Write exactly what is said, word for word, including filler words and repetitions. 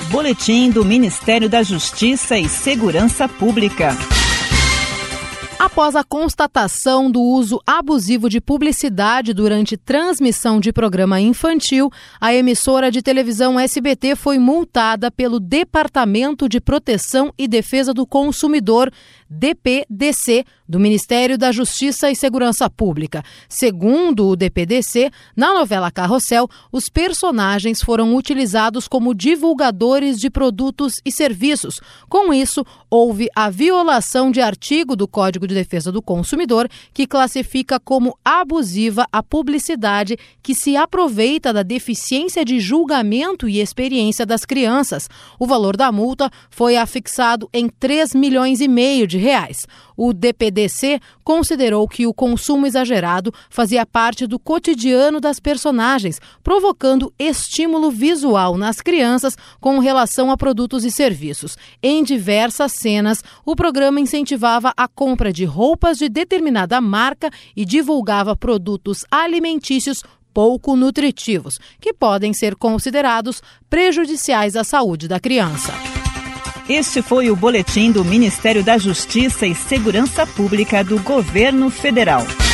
Boletim do Ministério da Justiça e Segurança Pública. Após a constatação do uso abusivo de publicidade durante transmissão de programa infantil, a emissora de televisão S B T foi multada pelo Departamento de Proteção e Defesa do Consumidor, D P D C, do Ministério da Justiça e Segurança Pública. Segundo o D P D C, na novela Carrossel, os personagens foram utilizados como divulgadores de produtos e serviços. Com isso, houve a violação de artigo do Código de Defesa do Consumidor, que classifica como abusiva a publicidade que se aproveita da deficiência de julgamento e experiência das crianças. O valor da multa foi afixado em três milhões e meio de reais. O D P D C considerou que o consumo exagerado fazia parte do cotidiano das personagens, provocando estímulo visual nas crianças com relação a produtos e serviços. Em diversas cenas, o programa incentivava a compra de roupas de determinada marca e divulgava produtos alimentícios pouco nutritivos, que podem ser considerados prejudiciais à saúde da criança. Este foi o boletim do Ministério da Justiça e Segurança Pública do Governo Federal.